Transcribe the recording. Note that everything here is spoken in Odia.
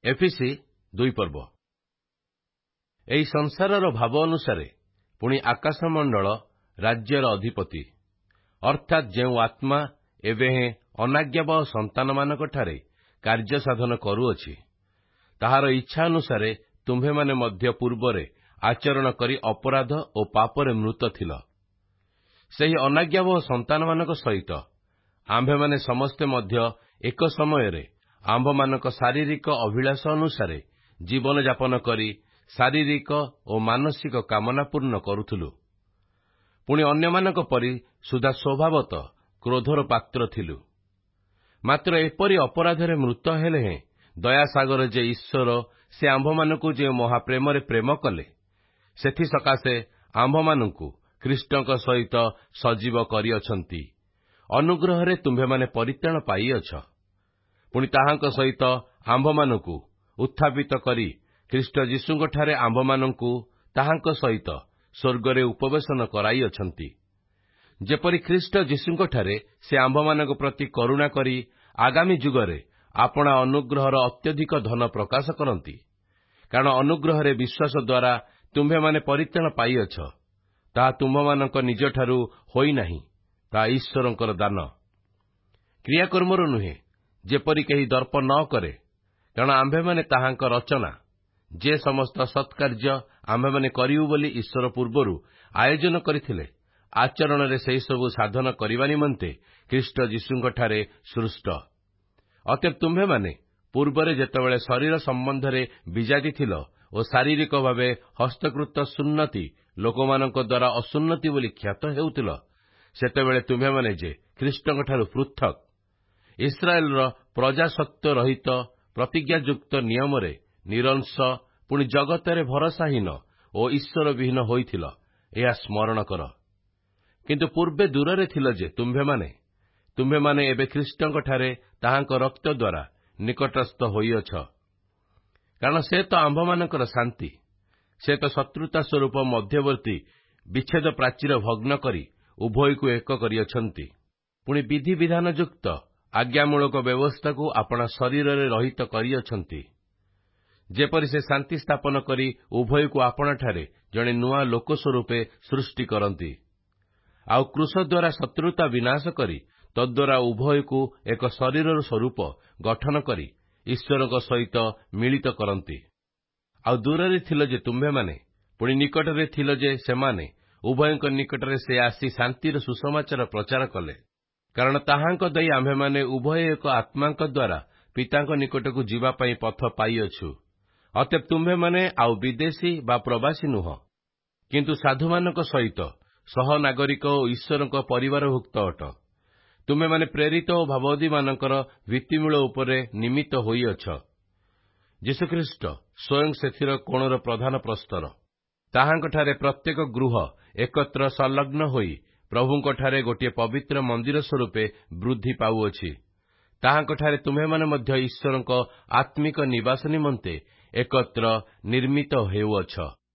ଏଫିସି 2 ପର୍ବ। ଏହି ସଂସାରର ଭାବ ଅନୁସାରେ ପୁଣି ଆକାଶମଣ୍ଡଳ ରାଜ୍ୟର ଅଧିପତି ଅର୍ଥାତ୍ ଯେଉଁ ଆତ୍ମା ଏବେ ହେଁ ଅନାଜ୍ଞାବହ ସନ୍ତାନମାନଙ୍କଠାରେ କାର୍ଯ୍ୟ ସାଧନ କରୁଅଛି, ତାହାର ଇଚ୍ଛା ଅନୁସାରେ ତୁମ୍ଭେମାନେ ମଧ୍ୟ ପୂର୍ବରେ ଆଚରଣ କରି ଅପରାଧ ଓ ପାପରେ ମୃତ ଥିଲ। ସେହି ଅନାଜ୍ଞାବହ ସନ୍ତାନମାନଙ୍କ ସହିତ ଆମ୍ଭେମାନେ ସମସ୍ତେ ମଧ୍ୟ ଏକ ସମୟରେ ଆମ୍ଭମାନଙ୍କ ଶାରୀରିକ ଅଭିଳାଷ ଅନୁସାରେ ଜୀବନଯାପନ କରି ଶାରୀରିକ ଓ ମାନସିକ କାମନା ପୂର୍ଣ୍ଣ କରୁଥିଲୁ। ପୁଣି ଅନ୍ୟମାନଙ୍କ ପରି ସୁଦ୍ଧା ସ୍ୱଭାବତଃ କ୍ରୋଧର ପାତ୍ର ଥିଲୁ। ମାତ୍ର ଏପରି ଅପରାଧରେ ମୃତ ହେଲେ ହେଁ ଦୟାସାଗର ଯେ ଈଶ୍ୱର ସେ ଆମ୍ଭମାନଙ୍କୁ ଯେଉଁ ମହାପ୍ରେମରେ ପ୍ରେମ କଲେ, ସେଥିସକାଶେ ଆମ୍ଭମାନଙ୍କୁ ଖ୍ରୀଷ୍ଟଙ୍କ ସହିତ ସଜୀବ କରିଅଛନ୍ତି। ଅନୁଗ୍ରହରେ ତୁମ୍ଭେମାନେ ପରିତ୍ରାଣ ପାଇଅଛ। ପୁଣି ତାହାଙ୍କ ସହିତ ଆମ୍ଭମାନଙ୍କୁ ଉତ୍ଥାପିତ କରି ଖ୍ରୀଷ୍ଟ ଯୀଶୁଙ୍କଠାରେ ଆମ୍ଭମାନଙ୍କୁ ତାହାଙ୍କ ସହିତ ସ୍ୱର୍ଗରେ ଉପବେଶନ କରାଇଅଛନ୍ତି। ଯେପରି ଖ୍ରୀଷ୍ଟ ଯୀଶୁଙ୍କଠାରେ ସେ ଆମ୍ଭମାନଙ୍କ ପ୍ରତି କରୁଣା କରି ଆଗାମୀ ଯୁଗରେ ଆପଣା ଅନୁଗ୍ରହର ଅତ୍ୟଧିକ ଧନ ପ୍ରକାଶ କରନ୍ତି। କାରଣ ଅନୁଗ୍ରହରେ ବିଶ୍ୱାସ ଦ୍ୱାରା ତୁମ୍ଭେମାନେ ପରିତ୍ରାଣ ପାଇଅଛ। ତାହା ତୁମ୍ଭମାନଙ୍କ ନିଜଠାରୁ ହୋଇନାହିଁ, ତାହା ଈଶ୍ୱରଙ୍କର ଦାନ। କ୍ରିୟାକର୍ମରୁ ନୁହେଁ, ଯେପରି କେହି ଦର୍ପ ନ କରେ। କାରଣ ଆମ୍ଭେମାନେ ତାହାଙ୍କ ରଚନା, ଯେ ସମସ୍ତ ସତ୍କାର୍ଯ୍ୟ ଆମ୍ଭେମାନେ କରିବୁ ବୋଲି ଈଶ୍ୱର ପୂର୍ବରୁ ଆୟୋଜନ କରିଥିଲେ, ଆଚରଣରେ ସେହିସବୁ ସାଧନ କରିବା ନିମନ୍ତେ ଖ୍ରୀଷ୍ଟ ଯୀଶୁଙ୍କଠାରେ ସୃଷ୍ଟ। ଅତଏବ ତୁମ୍ଭେମାନେ ପୂର୍ବରେ ଯେତେବେଳେ ଶରୀର ସମ୍ବନ୍ଧରେ ବିଜାତି ଥିଲ ଓ ଶାରୀରିକ ଭାବେ ହସ୍ତକୃତ ସୁନ୍ନତି ଲୋକମାନଙ୍କ ଦ୍ୱାରା ଅସୁନ୍ନତି ବୋଲି ଖ୍ୟାତ ହେଉଥିଲ, ସେତେବେଳେ ତୁମ୍ଭେମାନେ ଯେ ଖ୍ରୀଷ୍ଟଙ୍କଠାରୁ ପୃଥକ୍, ଇସ୍ରାଏଲର ପ୍ରଜାସତ୍ତ୍ୱ ରହିତ ପ୍ରତିଜ୍ଞାଯୁକ୍ତ ନିୟମରେ ନିରଂଶ, ପୁଣି ଜଗତରେ ଭରସାହୀନ ଓ ଈଶ୍ୱରବିହୀନ ହୋଇଥିଲ, ଏହା ସ୍ମରଣ କର। କିନ୍ତୁ ପୂର୍ବେ ଦୂରରେ ଥିଲ ଯେ ତୁମ୍ଭେମାନେ ଏବେ ଖ୍ରୀଷ୍ଟଙ୍କଠାରେ ତାହାଙ୍କ ରକ୍ତ ଦ୍ୱାରା ନିକଟସ୍ଥ ହୋଇଅଛ। କାରଣ ସେ ତ ଆମ୍ଭମାନଙ୍କର ଶାନ୍ତି। ସେ ତ ଶତ୍ରୁତା ସ୍ୱରୂପ ମଧ୍ୟବର୍ତ୍ତୀ ବିଚ୍ଛେଦ ପ୍ରାଚୀର ଭଗ୍ନ କରି ଉଭୟକୁ ଏକ କରିଅଛନ୍ତି। ପୁଣି ବିଧିବିଧାନଯୁକ୍ତ ଆଜ୍ଞାମୂଳକ ବ୍ୟବସ୍ଥାକୁ ଆପଣା ଶରୀରରେ ରହିତ କରିଅଛନ୍ତି। ଯେପରି ସେ ଶାନ୍ତି ସ୍ଥାପନ କରି ଉଭୟକୁ ଆପଣାଠାରେ ଜଣେ ନୂଆ ଲୋକ ସ୍ୱରୂପେ ସୃଷ୍ଟି କରନ୍ତି, ଆଉ କ୍ରୁଶ ଦ୍ୱାରା ଶତ୍ରୁତା ବିନାଶ କରି ତଦ୍ୱାରା ଉଭୟକୁ ଏକ ଶରୀରର ସ୍ୱରୂପ ଗଠନ କରି ଈଶ୍ୱରଙ୍କ ସହିତ ମିଳିତ କରନ୍ତି। ଆଉ ଦୂରରେ ଥିଲ ଯେ ତୁମ୍ଭେମାନେ, ପୁଣି ନିକଟରେ ଥିଲ ଯେ ସେମାନେ, ଉଭୟଙ୍କ ନିକଟରେ ସେ ଆସି ଶାନ୍ତିର ସୁସମାଚାର ପ୍ରଚାର କଲେ। କାରଣ ତାହାଙ୍କ ଦେଇ ଆମ୍ଭେମାନେ ଉଭୟ ଏକ ଆତ୍ମାଙ୍କ ଦ୍ୱାରା ପିତାଙ୍କ ନିକଟକୁ ଯିବା ପାଇଁ ପଥ ପାଇଅଛୁ। ଅତଏବ ତୁମ୍ଭେମାନେ ଆଉ ବିଦେଶୀ ବା ପ୍ରବାସୀ ନୁହଁ, କିନ୍ତୁ ସାଧୁମାନଙ୍କ ସହିତ ସହନାଗରିକ ଓ ଈଶ୍ୱରଙ୍କ ପରିବାରଭୁକ୍ତ ଅଟ। ତୁମ୍ଭେମାନେ ପ୍ରେରିତ ଓ ଭାବବାଦୀମାନଙ୍କର ଭିତ୍ତିମୂଳ ଉପରେ ନିମିତ୍ତ ହୋଇଅଛ। ଯୀଶୁଖ୍ରୀଷ୍ଟ ସ୍ୱୟଂ ସେଥିର କୋଣର ପ୍ରଧାନ ପ୍ରସ୍ତର। ତାହାଙ୍କଠାରେ ପ୍ରତ୍ୟେକ ଗୃହ ଏକତ୍ର ସଂଲଗ୍ନ ହୋଇ ପ୍ରଭୁଙ୍କଠାରେ ଗୋଟିଏ ପବିତ୍ର ମନ୍ଦିର ସ୍ୱରୂପେ ବୃଦ୍ଧି ପାଉଅଛି। ତାହାଙ୍କଠାରେ ତୁମ୍ଭେମାନେ ମଧ୍ୟ ଈଶ୍ୱରଙ୍କ ଆତ୍ମିକ ନିବାସ ନିମନ୍ତେ ଏକତ୍ର ନିର୍ମିତ ହେଉଅଛ।